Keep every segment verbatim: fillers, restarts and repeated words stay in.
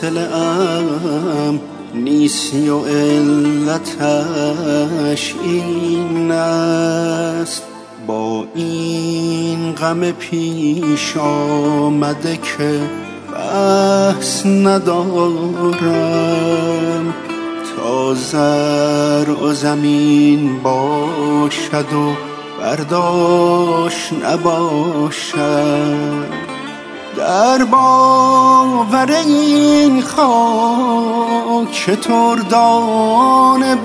حوصله ام نیستی و علتش این است، با این غم پیش آمده که بحث ندارم، تا زرع و زمین باشد و برداشت نباشد. در باور این خاک تردانه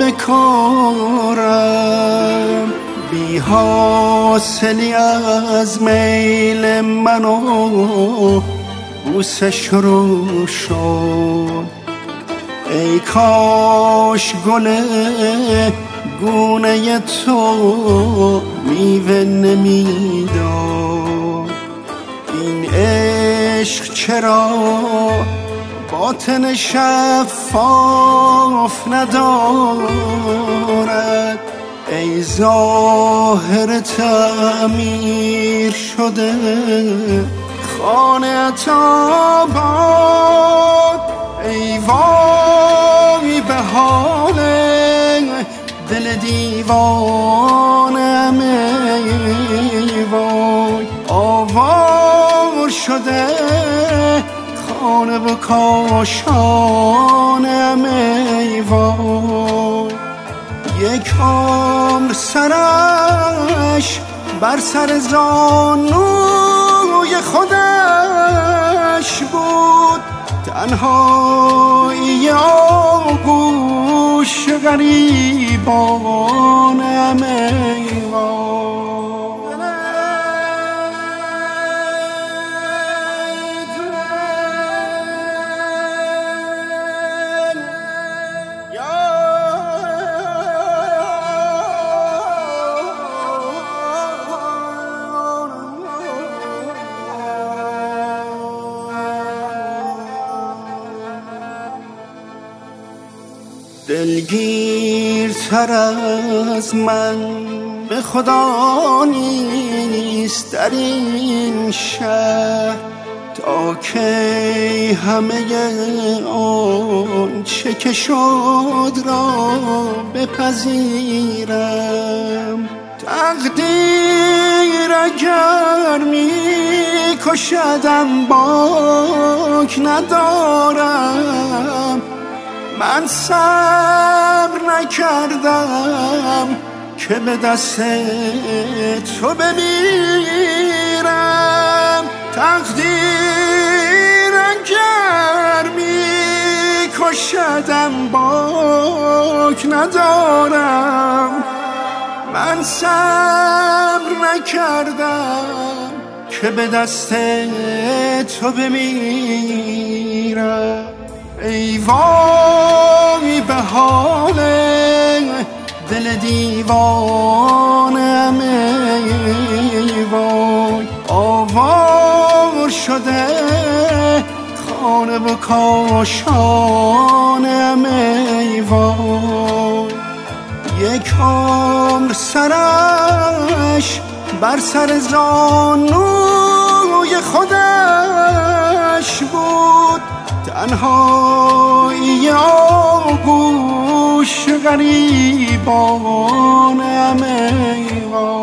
بکارم، بی حاصلی از میل من و بوسه شروع شد. ای کاش گل گونه تو میوه نمیداد. این عشق چرا باطن شفاف ندارد؟ ای ظاهر تعمیر شده خانه آباد. ای وای به حال دل دیوانم، ای وای آوار شده خانه و کاشانم، ای وای. یک عمر سرش بر سر زانوی خودش بود، تنهایی آغوش غریبانم، ای وای. دلگیرتر از من به خدا نیست در این شهر، تا که همه آنچه که شد را بپذیرم. تقدیر اگر می کشدم باک ندارم، من صبر نکردم که به دست تو بمیرم. تقدیر اگر می کشدم باک ندارم، من صبر نکردم که به دست تو بمیرم. ای وای به حال دل دیوانم، ای وای آوار شده خانه و کاشانم، ای وای. یک عمر سرش بر سر زانوی خودش بود، تنهایی آغوش غریبانم، ای وای.